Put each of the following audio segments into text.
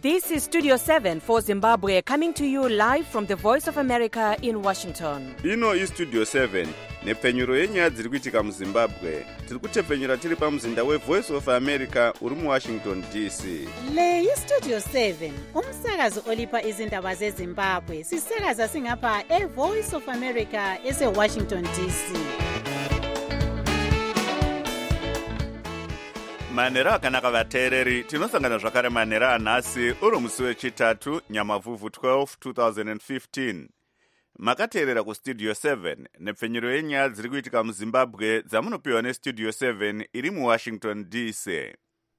This is Studio 7 for Zimbabwe, coming to you live from the Voice of America in Washington. Ino iStudio 7 nepfenyuro yenyaya dziri kuitika muZimbabwe. Tiri kutepfenyura tiri pamuzinda weVoice of America uri muWashington DC. Le iStudio 7 umsakazo olipa izindaba zeZimbabwe. Sisakaza singapha eVoice of America eseWashington DC. Manera akanaka vateereri, tinosangana zvakare manera anhasi uri musi wechitatu Nyamavhuvhu 12 2015. Makateerera kuStudio 7 nepfenyuro yenyaya dziri kuitika muZimbabwe dzamunopiwa neStudio 7 iri muWashington DC.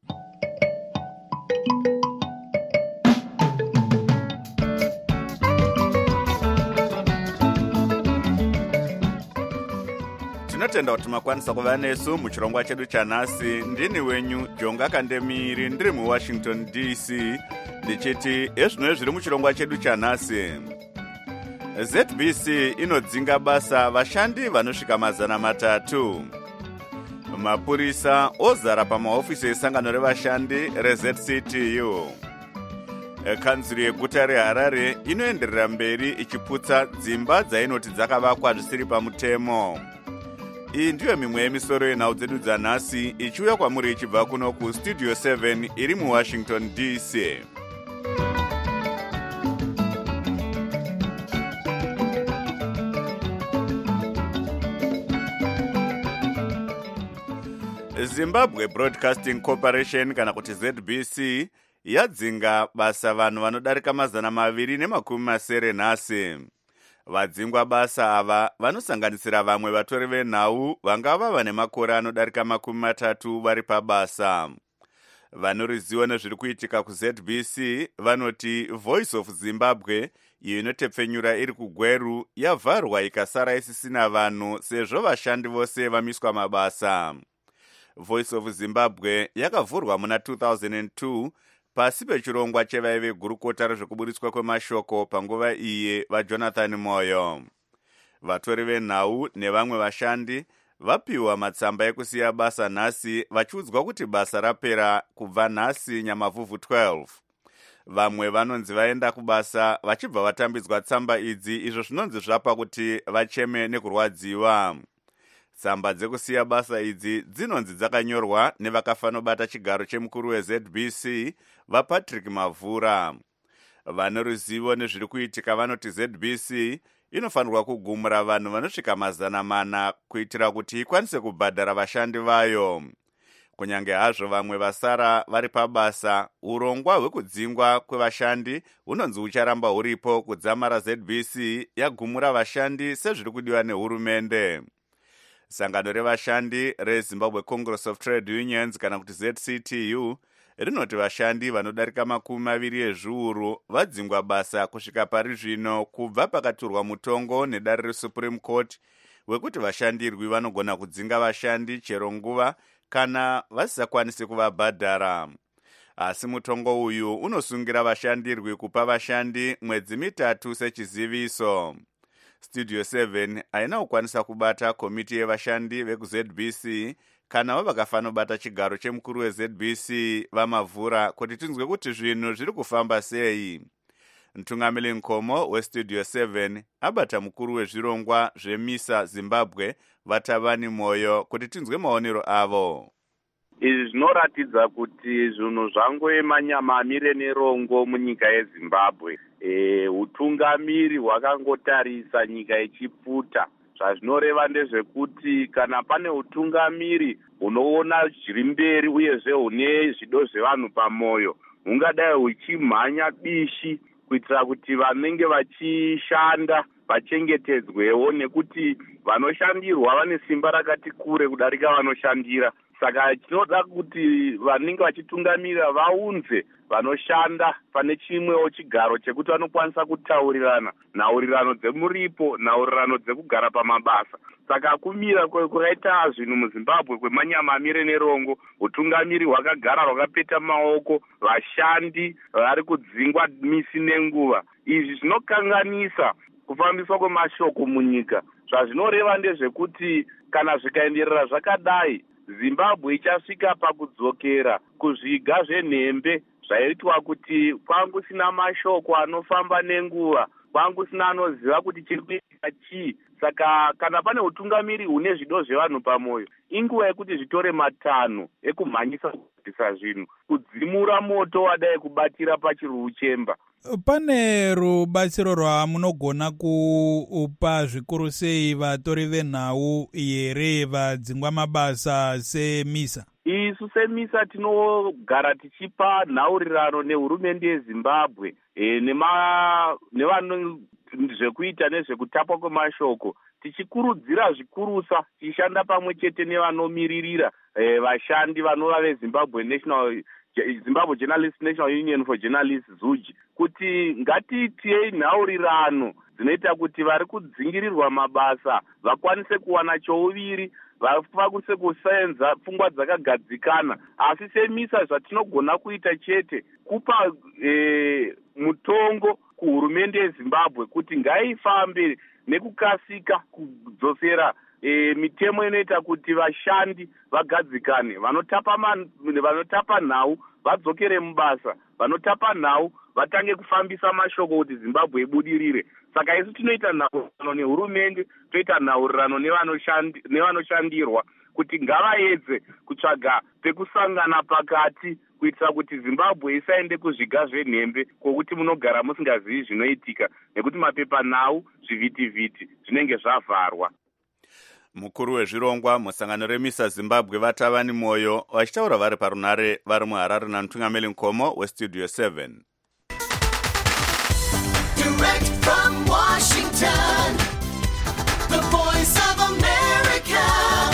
Tinotenda kuti makwanisa kuva nesu muchirongwa chedu chanhasi. Ndini wenyu Jonga Kandemiri ndiri muWashington DC ndichiti ezvino zviri muchirongwa chedu chanhasi. ZBC inodzinga basa vashandi vanosvika 300. Mapurisa ozara pamahofisi esangano revashandi reZCTU. Kanzuru yeguta reHarare inoenderera mberi ichiputsa dzimba dzainoti dzakavakwa zvisiri pamutemo. Iyi ndiyo mimwe yemisoro yenhau dzedu dzanhasi ichiuya kwamuri ichibva kuno kuStudio 7 iri muWashington DC. Zimbabwe Broadcasting Corporation kana kuti ZBC yadzinga basa vanhu vanodarika 290 nhasi. Vadzingwa basa ava vanosanganisira vamwe vatori venhau vangava vane makore anodarika 30 vari pabasa. Vanoriziva nezviri kuitika kuZBC vanoti Voice of Zimbabwe iyo inotepfenyura iri kuGweru yavharwa ikasara isisina vanhu sezvo vashandi vose vamiswa mabasa. Voice of Zimbabwe yakavhurwa muna 2002 pasi pechirongwa chevaive gurukota rezvekuburitswa kwemashoko panguva iye vaJonathan Moyo. Vatori venhau nevamwe vashandi vapiwa matsamba ekusiya basa nhasi vachiudzwa kuti basa rapera kubva nhasi Nyamavhuvhu 12. Vamwe vanonzi vaenda kubasa vachibva vatambidzwa tsamba idzi, izvo zvinonzi zvapa kuti vacheme nekurwadziwa. Tsamba dzekusiya basa idzi dzinonzi dzakanyorwa nevakafanobata chigaro chemukuru weZBC vaPatrick Mavhura. Vanoruzivo nezviri kuitika vanoti ZBC inofanirwa kugumura vanhu vanosvika 400 kuitira kuti ikwanise kubhadhara vashandi vayo. Kunyange hazvo vamwe vasara vari pabasa, urongwa hwekudzingwa kwevashandi hunonzi hucharamba huripo kudzamara ZBC yagumura vashandi sezviri kudiwa nehurumende. Sangano revashandi reZimbabwe Congress of Trade Unions kana kuti ZCTU rinoti vashandi vanodarika 20 ezviuru vadzingwa basa kusvika pari zvino kubva pakaturwa mutongo nedare reSupreme Court wekuti vashandirwi vanogona kudzinga vashandi chero nguva kana vasisakwanisi kuvabhadhara. Asi mutongo uyu unosungira vashandirwi kupa vashandi mwedzi 3 sechiziviso. Studio 7 haina kukwanisa kubata komiti yevashandi vekuZBC kana vakafanobata chigaro chemukuru weZBC vaMavhura kuti tinzwe kuti zvinhu zviri kufamba sei. Mtungamiri Nkomo weStudio 7 abata mukuru wezvirongwa zvemisa Zimbabwe vaTavani Moyo kuti tinzwe maonero avo. Izvi zvinoratidza kuti zvinhu zvangoema nyamamire nerongo munyika yeZimbabwe. Utungamiri hwakangotarisa nyika ichipfuta. Zvazvinoreva ndezvekuti kana pane utungamiri unoona zviri mberi uyezve hune zvido zvevanhu pamoyo, hungadai huchimhanya bishi kuitira kuti vanenge vachishanda vachengetedzwewo, nekuti vanoshandirwa vane simba rakati kure kudarika vanoshandira. Saka tinoda kuti vanenge vachitungamirira vaunze vanoshanda pane chimwewo chigaro chekuti vanokwanisa kutaurirana nhaurirano dzemuripo, nhaurirano dzekugara pamabasa. Saka kumira kwakaita zvinhu muZimbabwe kwemanyamamire nerongo, utungamiri hwakagara hwakapeta maoko, vashandi vari kudzingwa misi nenguva. Izvi zvinokanganisa kufambiswa kwemashoko munyika. Zvazvinoreva ndezvekuti kana zvikaenderera zvakadai, Zimbabwe ichasvika pakudzokera kuzviga zvenhembe zvaitwa kuti kwangusina mashoko anofamba nenguva, kwangusina anoziva kuti chiri kuitika chii. Saka kana pane utungamiri hune zvido zvevanhu pamwoyo, inguva yekuti zvitore matanho ekumhanyisa kuitisa zvinhu, kudzimura moto wadai kubatira pachiruchemba. Pane rubatsiro rwamunogona kupa zvikuru sei vatori venhau here vadzingwa mabasa semisa? Isu semisa tinogara tichipa nhaurirano nehurumende yeZimbabwe nevano zvekuita nezvekutapwa kwemashoko, tichikurudzira zvikurusa, tichishanda pamwe chete nevanomiririra vashandi vanova veZimbabwe Zimbabwe Journalists National Union for Journalists ZUJ, kuti ngatiitei nhaurirano dzinoita kuti vari kudzingirirwa mabasa vakwanise kuwana chouviri, vakwanise kusenza pfungwa dzakagadzikana. Asi semisa zvatinogona kuita chete kupa mutongo kuhurumende yeZimbabwe kuti ngaifambe nekukasika kudzosera mitemo inoita kuti vashandi vagadzikane, vanotapa nhau vadzokere mubasa, vanotapa nhau vatange kufambisa mashoko kuti Zimbabwe ibudirire. Saka isu tinoita nhaurirano nehurumende, toita nhaurirano nevanoshandirwa kuti ngavaedze kutsvaga pekusangana pakati kuitira kuti Zimbabwe isaende kuzviga zvenhembe kwokuti munogara musingazivi zvinoitika, nekuti mapepanhau, zvivhitivhiti zvinenge zvavharwa. Mukuru wezvirongwa musangano remisa Zimbabwe Vatavani Moyo vachitaura vari parunare vari muHarare naMutungameli Nkomo weStudio 7. Direct from Washington, the voice of America,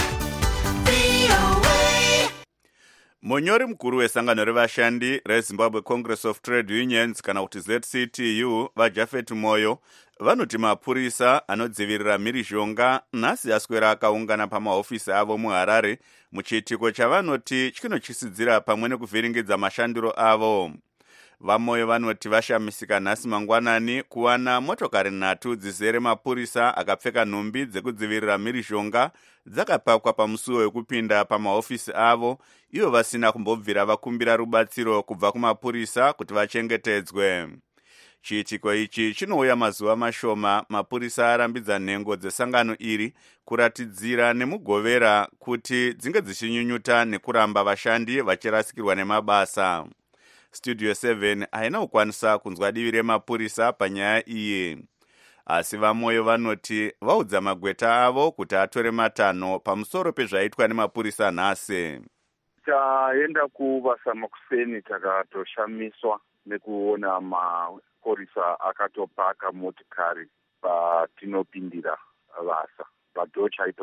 VOA. Munyori mukuru wesangano revashandi reZimbabwe Congress of Trade Unions kana kuti ZCTU vaJafet Moyo vanoti mapurisa anodzivirira mhirizhonga nhasi aswera akaungana pamahofisi avo muHarare muchiitiko chavanoti chinochisizira pamwe nekuvhiringidza mashandiro avo. VaMoyo vanoti vashamisika nhasi mangwanani kuwana motokari 3 dzizere mapurisa akapfeka nhumbi dzekudzivirira mhirizhonga dzakapakwa pamusuwo wekupinda pamahofisi avo, ivo vasina kumbobvira vakumbira rubatsiro kubva kumapurisa kuti vachengetedzwe. Chiitiko ichi chinouya mazuva mashoma mapurisa arambidza nhengo dzesangano iri kuratidzira nemugovera kuti dzinge dzichinyunyuta nekuramba vashandi vachirasikirwa nemabasa. Studio 7 haina kukwanisa kunzwa divi remapurisa panyaya iyi. Asi VaMoyo vanoti vaudza magweta avo kuti atore matanho pamusoro pezvaitwa nemapurisa nhasi. Taenda kuvasa makuseni takatoshamiswa nekuona mapurisa akatopaka motikari patinopindira vasa padho chaipo.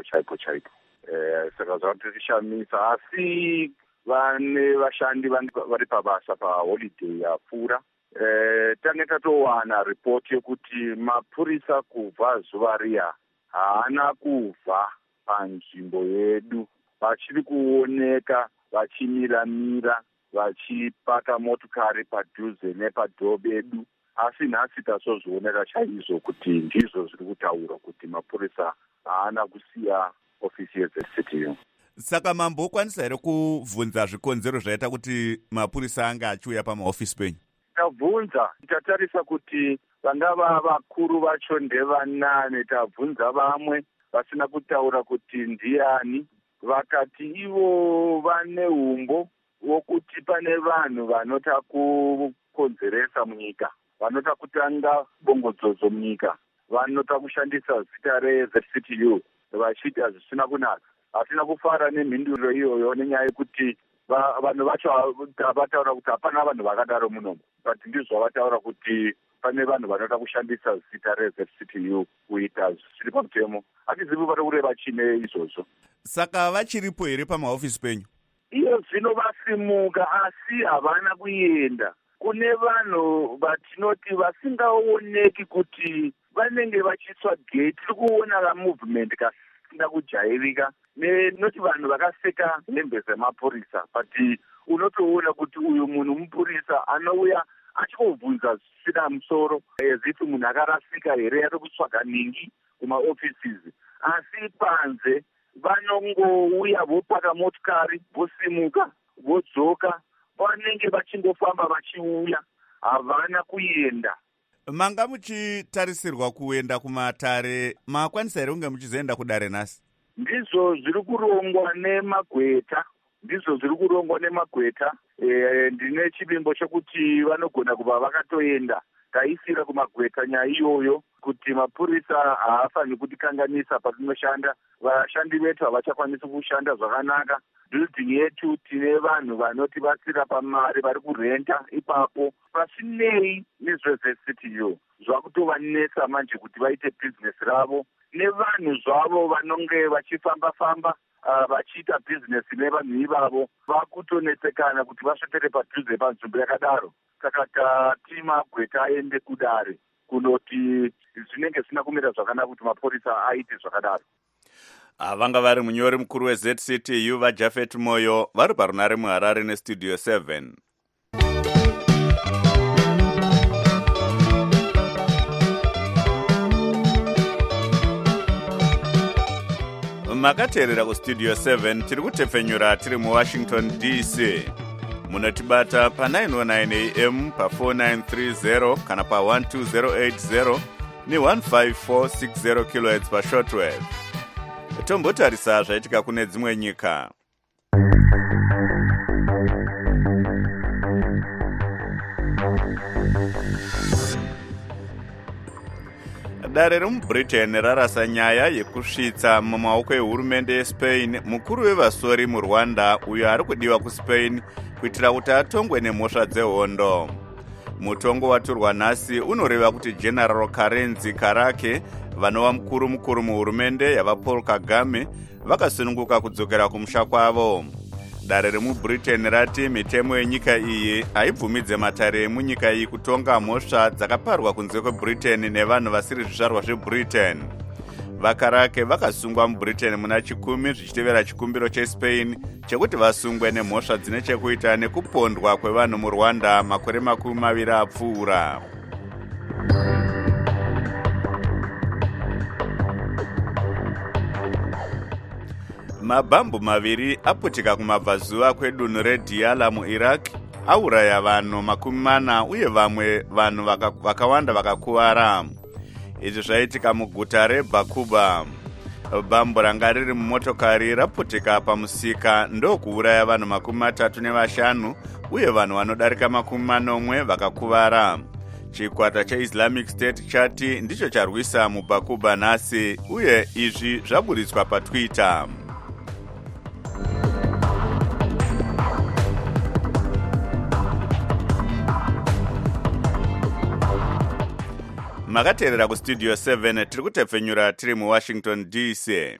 Saka zvatirishamisa, asi vane vashandi vari pabasa paholiday yapfuura. Tange tatowana ripoti yekuti mapurisa kubva zuva riya haana kubva panzvimbo yedu, vachiri kuoneka vachimiramira vachipaka motokari padhuze nepadho bedu. Asi nhasi tasozvionera chaizvo kuti ndizvo zviri kutaurwa kuti mapurisa haana kusiya ofisi yeZCTU. Saka mambokwanisa here kubvunza zvikonzero zvaita kuti mapurisa anga achiuya pamahofisi penyu? Tabvunza, tatarisa kuti vangava vakuru vacho ndevanane. Tabvunza vamwe vasina kutaura kuti ndiani, vakati ivo vane umbo wokuti pane vanhu vanota kukonzeresa munyika, vanota kutanga bongodzodzo munyika, vanota kushandisa zita reZCTU vachiita zvisina kunaka. Hatina kufara nemhinduro iyoyo nenyaya yekuti vanhu vacho vataura kuti hapana vanhu vakadaro munomu, but ndizvo vataura kuti pane vanhu vanoda kushandisa zita reZCTU kuita zviri pamutemo. Hatizivi vari kureva chine izvozvo. Saka vachiripo here pamahofisi penyu? Iyo zvino vasimuka, asi havana kuenda. Kune vanhu vatinoti vasingaoneki kuti vanenge vachitsva gate. Tiri kuona movement kasina kujairika noti vanhu vakapfeka hembe dzemapurisa, but unotoona kuti uyu munhu mupurisa anouya achikobvunza zvisina musoro, eziti munhu akarasika here, ari kutsvaga ningi kumaoffices. Asi panze vanongouya vopaka motikari, vosimuka, vodzoka, vanenge vachingofamba vachiuya, havana kuenda. Manga muchitarisirwa kuenda kumatare, makwanisa here kunge muchizoenda kudare nhasi? Ndizvo zviri kurongwa nemagweta. Ndine chivimbo chokuti vanogona kuva vakatoenda. Taisira kumagweta nyaya iyoyo kuti mapurisa haafaniri kutikanganisa patinoshanda. Vashandi vetu havachakwanisi kushanda zvakanaka. Building yetu tine vanhu vanotibatsira pamari vari kurenta ipapo. Pasinei nezvezesitiyo zvakutovanetsa manje kuti vaite bhizinesi ravo. Nevanhu zvavo vanonge vachifamba-famba vachiita bhizinesi nevanhu ivavo vakutonetsekana kuti vasvetere padhuze panzvimbo yakadaro. Saka tati magweta aende kudare kunoti zvinenge zvisina kumira zvakanaka kuti mapurisa aite zvakadaro. Vanga vari munyori mukuru weZCTU vaJafet Moyo vari parunare muHarare neStudio 7. Makateerera kuStudio 7 tiri kutepfenyura tiri muWashington DC. Munotibata pa909 AM pa4930 kana pa12080 ne15460 kHz pashortwave. Tombotarisa zvaitika kune dzimwe nyika. Dare remuBritain rarasa nyaya yekusvitsa mumaoko ehurumende yeSpain mukuru wevasori muRwanda uyo ari kudiwa kuSpain kuitira kuti atongwe nemhosva dzehondo. Mutongo waturwa nhasi unoreva kuti General Karenzi Karake vanova mukuru muhurumende yavaPaul Kagame vakasununguka kudzokera kumusha kwavo. Dare remuBritain rati mitemo yenyika iyi haibvumidze matare emunyika iyi kutonga mhosva dzakaparwa kunze kweBritain nevanhu vasiri zvizvarwa zveBritain. Vakarake vakasungwa muBritain muna 10 zvichitevera chikumbiro cheSpain chekuti vasungwe nemhosva dzine chekuita nekupondwa kwevanhu muRwanda makore 20 apfuura. Mabhambu maviri aputika kumabvazuva kwedunhu reDiyala muIraq auraya vanhu 40 uye vamwe vanhu vakawanda vakakuvara. Izvi zvaitika muguta reBakuba. Bhambu ranga riri mumotokari raputika pamusika ndokuuraya vanhu 35 uye vanhu vanodarika 40 vakakuvara. Chikwata cheIslamic State chati ndicho charwisa muBakuba nhasi uye izvi zvaburitswa paTwitter. Makateerera kuStudio 7 tiri kutepfenyura tiri muWashington DC.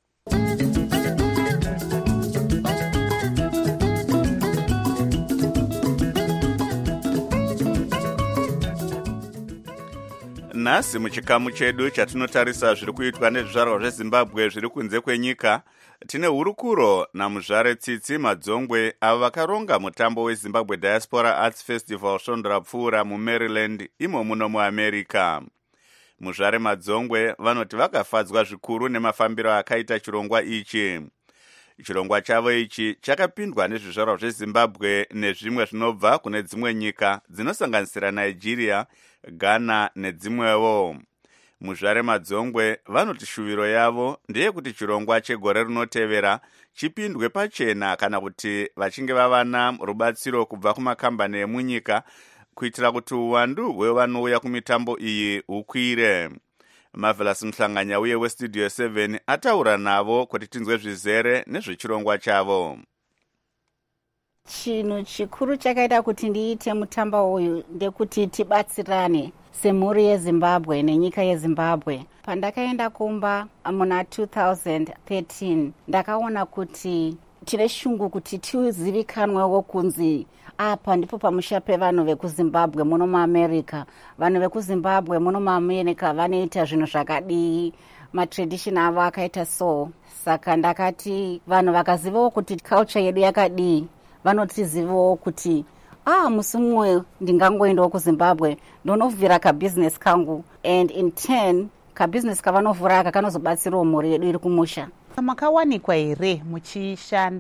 Nhasi muchikamu chedu chatinotarisa zviri kuitwa nezvizvarwa zveZimbabwe zviri kunze kwenyika, tine hurukuro namuzvare Tsitsi Madzongwe avo vakaronga mutambo weZimbabwe Diaspora Arts Festival svondo rapfuura muMaryland imo muno muAmerica. Muzvare Madzongwe vanoti vakafadzwa zvikuru nemafambiro akaita chirongwa ichi. Chirongwa chavo ichi chakapindwa nezvizvarwa zveZimbabwe nezvimwe zvinobva kune dzimwe nyika dzinosanganisira Nigeria, Ghana nedzimwewo. Muzvare Madzongwe vanoti shuviro yavo ndeyekuti chirongwa chegore rinotevera chipindwe pachena kana kuti vachinge vavana rubatsiro kubva kumakambani emunyika kuitira kuti uwandu hwevanouya kumitambo iyi hukwire. Marvelous Mhlanganya uye weStudio 7 ataura navo kuti tinzwe zvizere nezvechirongwa chavo. Chinhu chikuru chakaita kuti ndiite mutambo uyu ndekuti tibatsirane semhuri yeZimbabwe nenyika yeZimbabwe. Pandakaenda kumba muna 2013 ndakaona kuti tine shungu kuti tizivikanwewo kunzi apa ndipo pamusha pevanhu vekuZimbabwe muno muAmerica. Vanhu vekuZimbabwe muno muAmerica vanoita zvinhu zvakadii, matradition avo akaita so. Saka ndakati vanhu vakazivawo kuti culture yedu yakadii vanotizivawo kuti musi mumwe ndingangoendawo kuZimbabwe ndonovhira kabusiness kangu, and in 10 kabusiness kavanovhura aka kanozobatsirawo mhuri yedu iri kumusha. Makawanikwa here muchishanda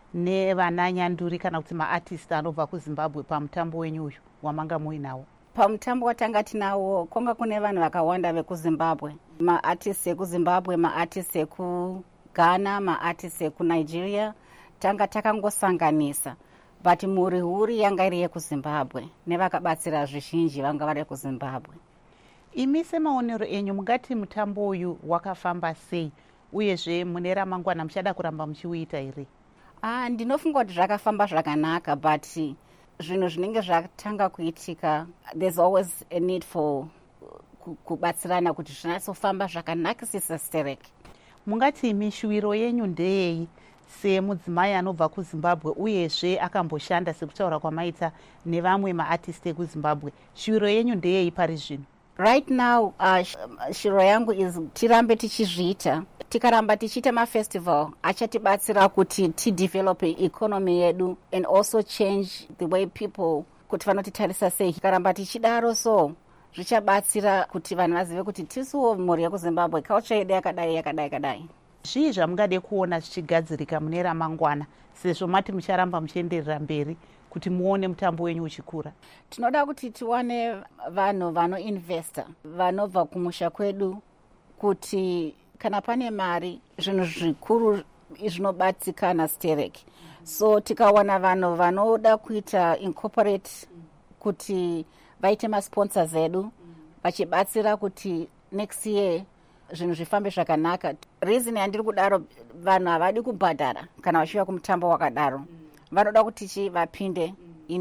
nevananyanduri kana kuti maartist anobva kuzimbabwe pamutambo wenyu uyu wamanga muinawo? Pamutambo watanga tinawo konga kune vanhu vakawanda vekuzimbabwe, maartist ekuzimbabwe, maartist ekughana, maartist ekunigeria. Tanga takangosanganisa, but muri huri yanga iri yekuzimbabwe nevakabatsira zvizhinji vanga vari kuzimbabwe. Imi semaonero enyu mungati mutambo uyu wakafamba sei, uyezve mune ramangwana muchada kuramba muchiuita here? Ndinofunga kuti zvakafamba zvakanaka, but zvinhu zvinenge zvatanga kuitika, there's always a need for kubatsirana kuti zvinatsofamba zvakanakisisa stereki. Mungati mishuviro yenyu ndeyei semudzimai anobva kuzimbabwe uyezve akamboshanda sekutaura kwamaita nevamwe maartist ekuzimbabwe? Shuviro yenyu ndeyei pari zvino? Right now, shiro yangu is tirambe tichizviita. Tikaramba tichiita mafestival, achatibatsira kuti tidevelope economy yedu and also change the way people kuti vanotitarisa sei. Tikaramba tichidaro so zvichabatsira kuti vanhu vazive kuti tisuwo mhuri yekuzimbabwe culture yedu yakadai. Zvii zvamungade kuona zvichigadzirika mune ramangwana sezvo mati mucharamba muchienderera mberi kuti muone mutambo wenyu uchikura? Tinoda kuti tiwane vanhu vanoinvesta, vanobva kumusha kwedu, kuti kana pane mari zvinhu zvikuru zvinobatsikana stereki. So tikawana vanhu vanoda kuita incorporate kuti vaite masponsors edu vachibatsira kuti next year zvinhu zvifambe zvakanaka. Reason yandiri kudaro, vanhu havadi kubhadhara kana vachiuya kumutambo wakadaro. Vanoda kuti vapinde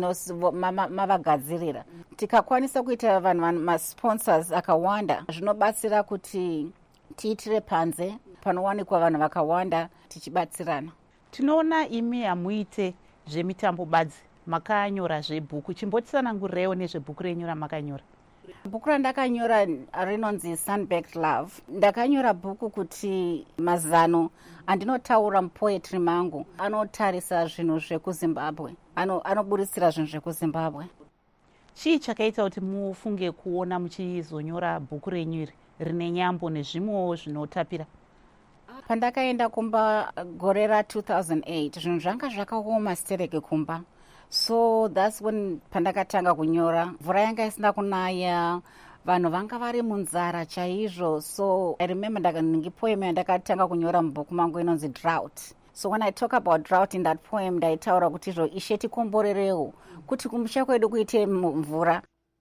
mavagadzirira. Tikakwanisa kuita vanhu masponsors akawanda, zvinobatsira kuti tiitire panze panowanikwa vanhu vakawanda tichibatsirana. Tinoona imi hamuite zvemitambo badzi, makanyora zvebhuku. Chimbotsanangurirewo nezvebhuku renyu ramakanyora. Bhuku randakanyora rinonzi Sunbacked Love. Ndakanyora bhuku kuti mazano andinotaura mupoetry mangu anotarisa zvinhu zvekuzimbabwe, anoburitsira zvinhu zvekuzimbabwe. Chii chakaita kuti mufunge kuona muchizonyora bhuku renyu iri rine nyambo nezvimwewo zvinotapira? Pandakaenda kumba gore ra2008, zvinhu zvanga zvakaoma stereki kumba. So that's when pandakatanga kunyora. Mvura yanga isina kunaya, vanhu vanga vari munzara chaizvo. So I remember poem yandakatanga kunyora mubhuku mangu inonzi Drought. So when I talk about drought in that poem, ndaitaura kuti ishe tikomborerewo kuti kumusha kwedu kuite mvura.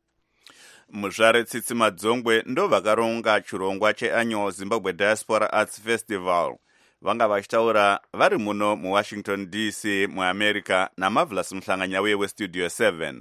Muzvare Tsitsi Madzongwe ndo vakaronga chirongwa cheannual Zimbabwe Diaspora Arts Festival. Vanga vachitaura vari muno muWashington DC muAmerica naMarvelous Mhlanganyauye weStudio 7.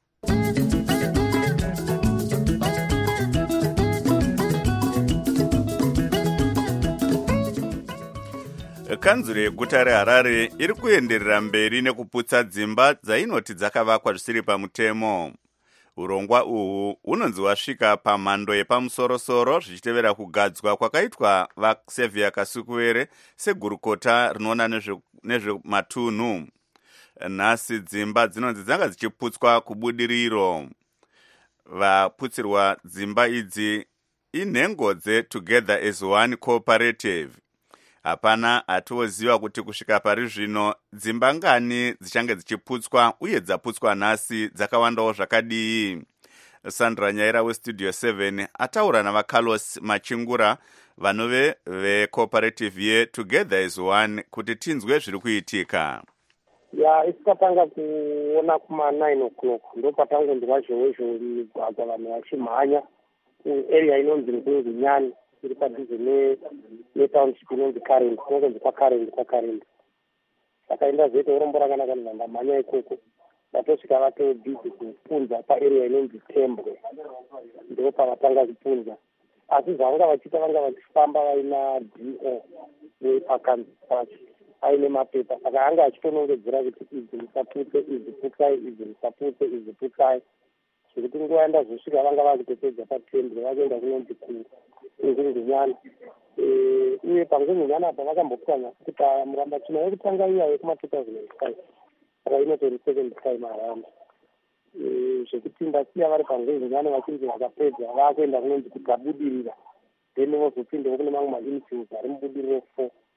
Kanzuro yeguta reHarare iri kuenderera mberi nekuputsa dzimba dzainoti dzakavakwa zvisiri pamutemo. Urongwa uhu unonzi wasvika pamhando yepamusoro-soro zvichitevera kugadzwa kwakaitwa vaXavier Kasukuwere segurukota rinoona nezvematunhu. Nhasi dzimba dzinonzi dzanga dzichiputswa kubudiriro. Vaputsirwa dzimba idzi inhengo dzeTogether as One Cooperative. Hapana atoziva kuti kusvika pari zvino dzimba ngani dzichange dzichiputswa uye dzaputswa nhasi dzakawandawo zvakadii. Sandra Nyaira weStudio 7 ataura navaCarlos Machingura vanove vecooperative yeTogether as One kuti tinzwe zviri kuitika. Isikatanga kuona kuma9 o'clock ndopatangonzwa zhowezho migwagwa vanhu vachimhanya area inonzi Ngungunyani iri padhuze netownship inonzi Karendi, kunonzi kwaKarendi. Sakaenda zveita urombo rakanaka ndamhanya ikoko. Vatosvika vatobhizi kupunza paarea inonzi Tembwe, ndipo pavatanga kupunza. Asi zvavanga vachiita vanga vachifamba vaina DO nepakanzi pacho aine mapepa, saka anga achitonongedzera kuti idzi musaputse, idzi putsai, idzi musaputse, idzi putsai. Zvekuti nguva yandazosvika vanga vakutopedza paTembwe vakuenda kunonzi Ngungunyani. Uye paNgungunyani apa vakambopwanya kuti murambachina yekutanga iya yekuma2005 saka inotori second time around. Zvekuti ndasiya vari paNgungunyani vachinzi vakapedza vakuenda kunonzi kugabudirira, then vozopindawo kune mamwe mainfields ari mubudiriro 4.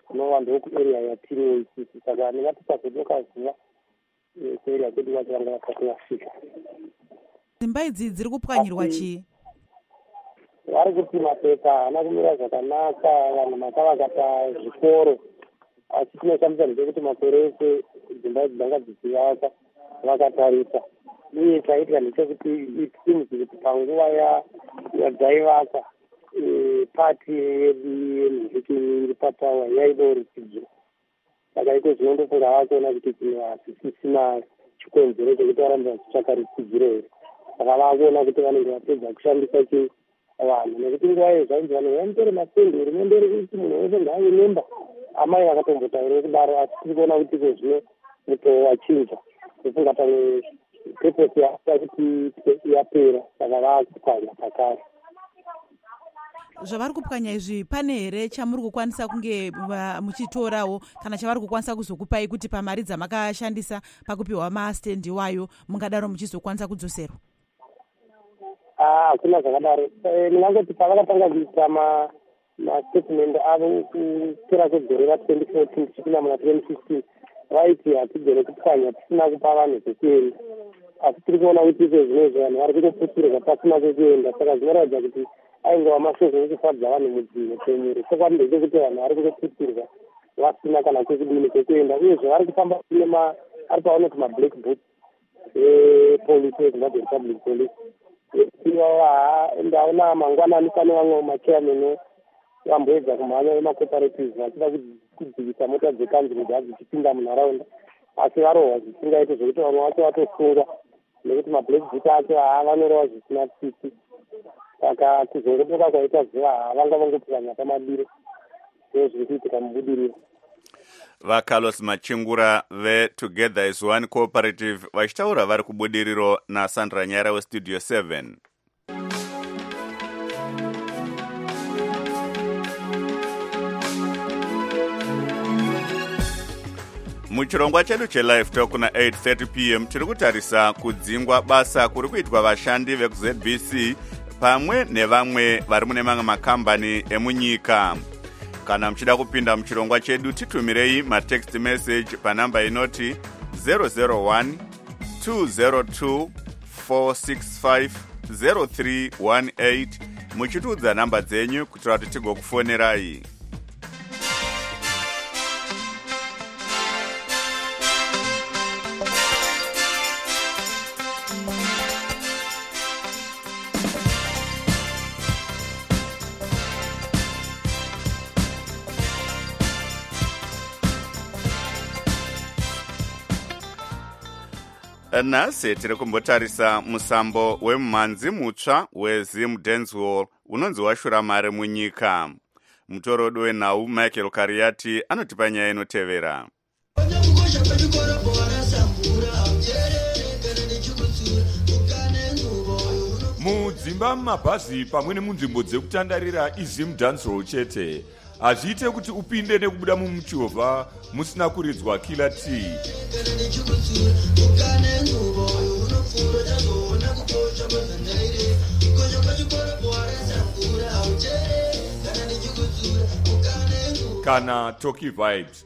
kunova ndokuarea yatiriwo isisi. Saka ndingati pazodoka zuva kuarea kwedu kwacho vanga vasati vasvika. Dzimba idzi dziri kupwanyirwa chii? Vari kuti mapepa haana kumira zvakanaka, vanhu makavakata zvikoro. Asi tinoshamisa ndechekuti makore ese dzimba idzi dzanga dzichivaka vakatarisa. Uye chaitika ndechekuti itims kuti panguva yadzaivaka pati yemuziki iri patawa yaida rutidziro. Saka iko zvinondofunga vakuona kuti chinhu hasisina chikonzero chekuti varambe vachitsvaka rutidziro here. Saka vakuona kuti vanenge vapedza kushandisa vanhu, nekuti nguva iyo zvainzi vanhu vaimutore mapendi, hurumende iri kuti munhu wese ngaave memba. Amai vakatombotaura kudaro, asi tiri kuona kuti iko zvino mutoo wachinja. Ndofunga pamwe purpose yakuita kuti yapera, saka vaakupwanya pakare. Zvavari kupwanya izvi pane here chamuri kukwanisa kunge muchitorawo kana chavari kukwanisa kuzokupai kuti pamari dzamakashandisa pakupiwa mastendi wayo mungadaro muchizokwanisa kudzoserwa? Hakuna zvakadaro. Ndingangoti pavakatanga kuita mastatement avo kupera kwegore ra2014 tichipinda muna 2015 vaiti hatigone kupwanya tisina kupa vanhu zvekuenda. Asi tiri kuona kuti iko zvinezvi vanhu vari kutoputirwa pasina kwekuenda. Saka zvinoratidza kuti aingova mashoko ekufadza vanhu mudzimhetemuro. Chokwadi ndechekuti vanhu vari kutoputirwa vasina kana kwekudini kwekuenda. Uyezve vari kufamba ari pavanoti mablack book epolisi yezimbabwe republic police. Ndaona mangwanani pane vamwe machairman vamboedza kumhanya vemacooperative vachida kudzivisa mota dzekanzuru dzichipinda munharaunda, asi varohwa zvisingaiti zvokuti vamwe vacho vatosunga nekuti mablack book acho vanorohwa zvisina tsitsi. Saka kuzongodoka kwaita zuva vanga vangopwanya pamadiro. Ndizvo zviri kuitika mubudiriro. VaCarlos Machingura veTogether as One Cooperative vachitaura vari kubudiriro naSandra Nyara weStudio 7. Muchirongwa chedu chelive talk kuna 8:30 p.m. tiri kutarisa kudzingwa basa kuri kuitwa vashandi vekuZBC pamwe nevamwe vari mune mamwe makambani emunyika. Kana mchida kupinda muchirongwa chedu titumirei matext message panamba inoti 001 202 465 0318 muchitudza namba dzenyu kuitira kuti tigokufonerai. Nhasi tiri kumbotarisa musambo wemumhanzi mutsva weZim Dancehall unonzi washura mari munyika. Mutorodo wenhau Michael Kariati anotipa nyaya inotevera. Mudzimba mumabhazi pamwe nemunzvimbo dzekutandarira iZim Dancehall chete. Hazviite kuti upinde nekubuda mumuchovha musina kuridzwa killer T. Kana Toki Vibes.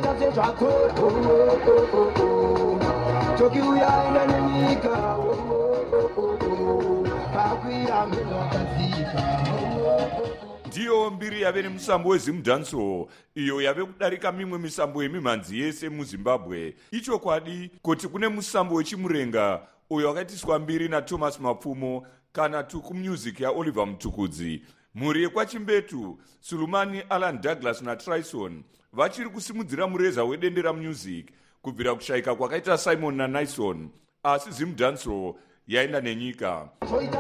Ndiyo mbiri yave nemusambo weZim Dancehall iyo yave kudarika mimwe misambo yemimhanzi yese muZimbabwe. Ichokwadi kuti kune musambo wechimurenga uyo wakaitiswa mbiri naThomas Mapfumo kana Tuku Music yaOliver Mutukudzi. Mhuri yekwachimbetu Sulumani Alan Douglas naTryson vachiri kusimudzira mureza wedendera music kubvira kushayika kwakaita Simon naNyson, asi Zim Dancehall yaenda nenyika.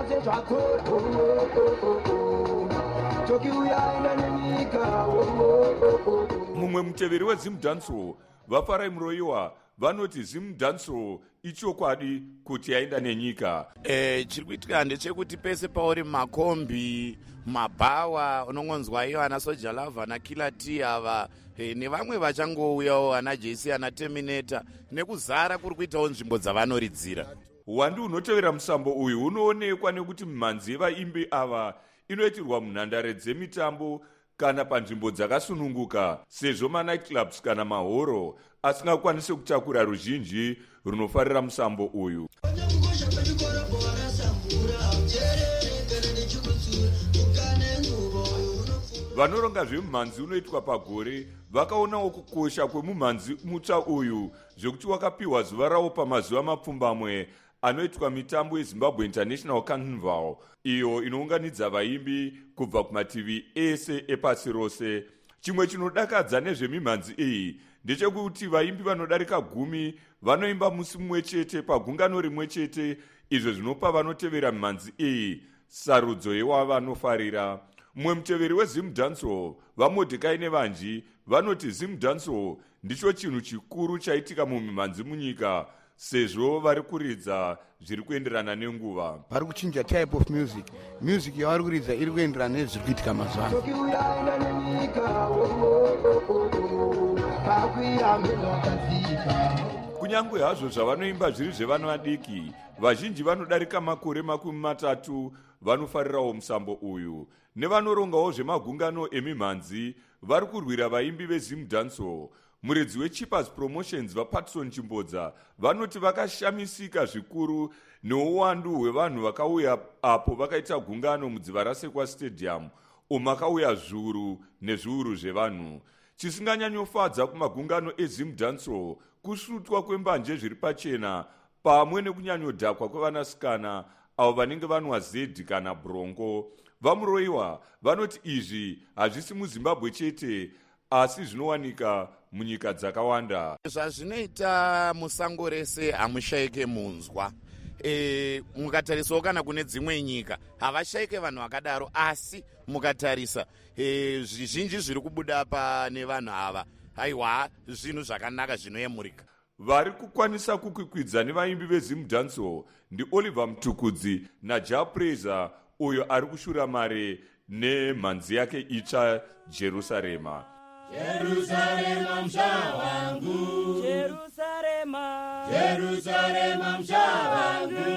Mumwe muteveri weZim Dancehall vafarai muroyiwa vanoti Zim Dancehall ichokwadi kuti yaenda nenyika. Chiri kuitika ndechekuti pese pauri makombi mabhawa unongonzwa iyo ana Soja Lava na Killer T ava nevamwe vachangouyawo ana JC ana Terminator nekuzara kuri kuitawo nzvimbo dzavanoridzira. Wandi unotevera musambo uyu unoonekwa nekuti mimhanzi yevaimbi ava inoitirwa munhandare dzemitambo kana panzvimbo dzakasununguka, sezvo manightclubs kana mahoro asingakwanisi kutakura ruzhinji runofarira musambo uyu. Vanoronga zvemumhanzi unoitwa pagore vakaonawo kukosha kwemumhanzi mutsva uyu, zvekuti wakapiwa zuva rawo pamazuva mapfumbamwe anoitwa mitambo yeZimbabwe International Carnival, iyo inounganidza vaimbi kubva kumativi ese epasi rose. Chimwe chinodakadza nezvemimhanzi iyi ndechekuti vaimbi vanodarika 10 vanoimba musi mumwe chete pagungano rimwe chete, izvo zvinopa vanotevera mimhanzi iyi sarudzo yewavanofarira. Mumwe muteveri weZim Dancehall, vaMordecai nevanji, vanoti Zim Dancehall ndicho chinhu chikuru chaitika mumimhanzi munyika, sezvo vari kuridza zviri kuenderana nenguva. Vari kuchinja type of music yavari kuridza iri kuenderana nezviri kuitika mazuva ano. Kunyangwe hazvo zvavanoimba zviri zvevana vadiki, vazhinji vanodarika makore 30 vanofarirawo musambo uyu. Nevanorongawo zvemagungano emimhanzi vari kurwira vaimbi veZim Dancehall. Muredzi weChippers Promotions vaPatson Chimbodza vanoti vakashamisika zvikuru neuwandu hwevanhu vakauya apo vakaita gungano mudziva raSekwa Stadium, umakauya zviuru nezviuru zvevanhu. Chisinganyanyofadza kumagungano eZim Dancehall kusvutwa kwembanje zviri pachena pamwe nekunyanyodhakwa kwevanasikana avo vanenge vanwa zedhi kana bronco. Vamuroiwa vanoti izvi hazvisi muZimbabwe chete, asi zvinowanika munyika dzakawanda. Zvazvinoita musango rese hamushaike munzwa. Mukatarisawo kana kune dzimwe nyika havashaike vanhu vakadaro, asi mukatarisa zvizhinji zviri kubuda pane vanhu ava, aiwa zvinhu zvakanaka zvinoyemurika. Vari kukwanisa kukwikwidza nevaimbi veZim Dancehall ndiOliver Mtukudzi naJah Praiser, uyo ari kushura mare nemhanzi yake itsva Jerusarema. Jerusalema msha wangu, Jerusalema, Jerusalema msha wangu,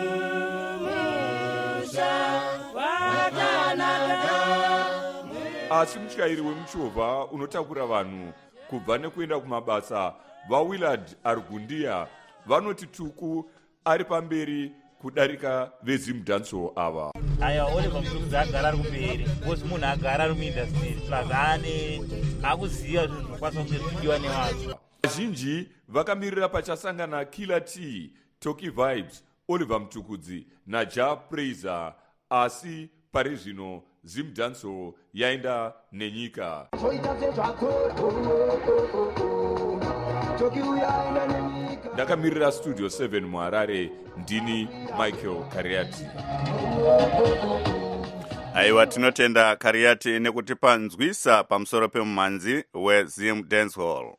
msha wakanaka. Asi mutyairi wemuchovha unotakura vanhu kubva nekuenda kumabasa vaWillard Argundia vanoti Tuku ari pamberi kudarika veZim Dancehall ava. Aya Oliver Mtukudzi agara ari kumberi, kosi munhu agara ari muindastry plus akuziva zvinhu zvinokwanisa kunge zvichidiwa nevanhu. Vazhinji vakamirira pachasangana Killer T, Toki Vibes, Oliver Mtukudzi naJah Praiser, asi pari zvino Zim Dancehall yaenda nenyika. Ndakamirira Studio 7 muHarare, ndini Michael Kariati. Aiwa, tinotenda Kariati nekutipa nzwisa pamusoro pemumhanzi weZim Dancehall.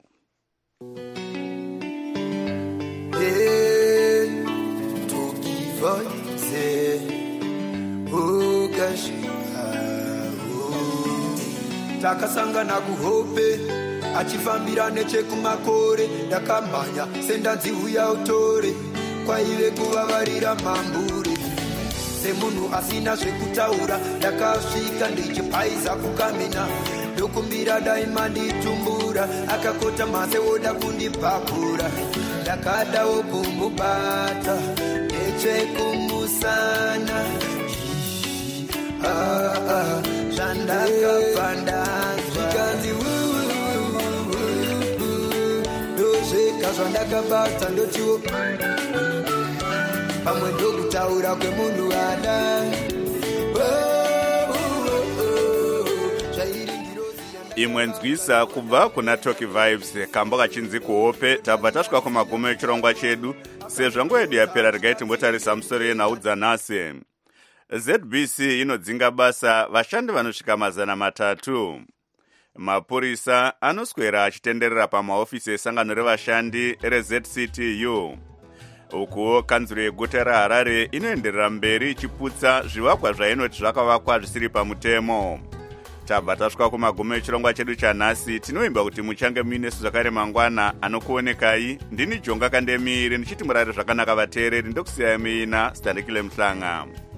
Takasangana kuhope achifambira nechekumakore, ndakamhanya sendanzihuya utore kwaive kuvavarira mambure. Semunhu asina zvekutaura ndakasvika ndichipaiza kukamina, ndokumbira daima nditumbura, akakota mase woda kundipapura. Ndakadawo kumubata nechekumusana, zvandakapanda zvikanzi ndozveka zvandakabata ndotiwo pamwe ndokutaura kwemunhu ada. Imwe nzwisa kubva kuna Toki Vibes kamba kachinzi kuhope. Tabva tasvika kumagumo echirongwa chedu, sezvo nguva yedu yapera regai timbotarisa musoro yenhau dzanhasi. ZBC inodzinga basa vashandi vanosvika 300. Mapurisa anoswera achitenderera pamaofisi esangano revashandi reZCTU. Ukuwo kanzuro yeguta raHarare inoenderera mberi ichiputsa zvivakwa zvainoti zvakavakwa zvisiri pamutemo. Tabva tasvika kumagumo echirongwa chedu chanhasi. Tinoimba kuti muchange muinesu zvakare mangwana. Anokuonekai ndini Jonga Kandemiri ndichiti murare zvakanaka vateereri, ndokusiyai muina Standikile Mhlanga.